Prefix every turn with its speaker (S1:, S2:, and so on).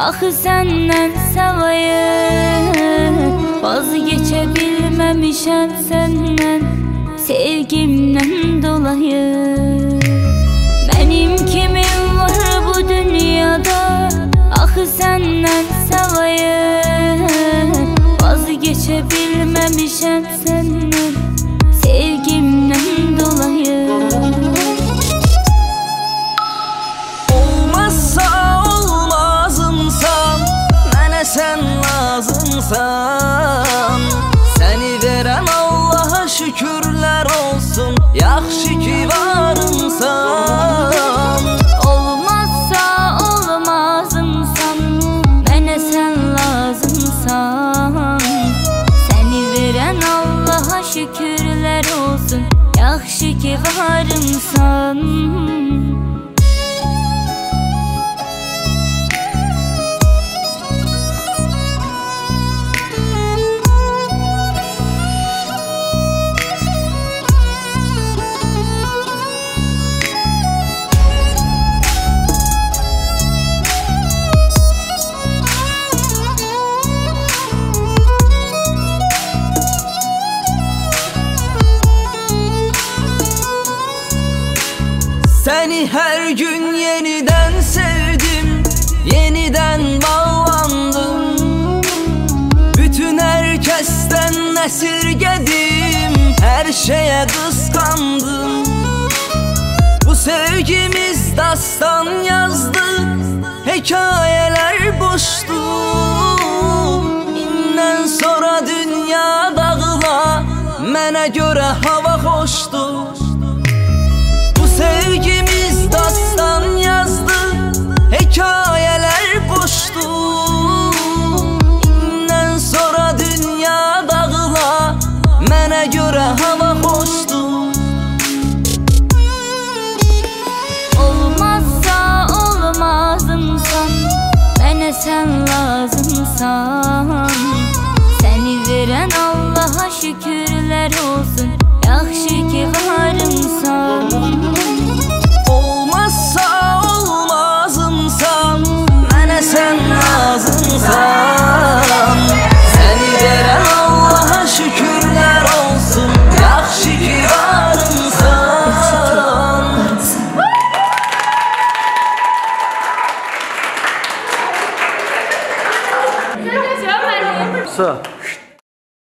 S1: Axı səndən savayı vazgeçə bilməmişəm səndən, sevgimdən dolayı. Mənim kimim var bu dünyada, axı səndən savayı vazgeçə bilməmişəm səndən, sevgimdən dolayı.
S2: Sen lazımsan, seni veren Allah'a şükürler olsun. Yaxşı ki varımsan.
S1: Olmazsa olmazımsan, mənə sən lazımsan. Seni veren Allah'a şükürler olsun. Yaxşı ki varımsan.
S2: Seni her gün yeniden sevdim, yeniden bağlandım. Bütün herkesten esirgedim, her şeye kıskandım. Bu sevgimiz dastan yazdı, hikayeler boştu. İnden sonra dünya dağıla, mənə göre hava hoştu. Sevgimiz dastan yazdı, hikayeler boştu. İnden sonra dünya dağıla, mənə göre hava hoştu.
S1: Olmazsa olmazımsan, mənə sən lazımsan. Seni veren Allah'a şükürler olsun. Yaxşı ki varımsan.
S2: Olmazsa olmazımsan, mənə sən lazımsan. Seni veren Allah'a şükürler olsun. Yaxşı ki varımsan.
S3: Sağ.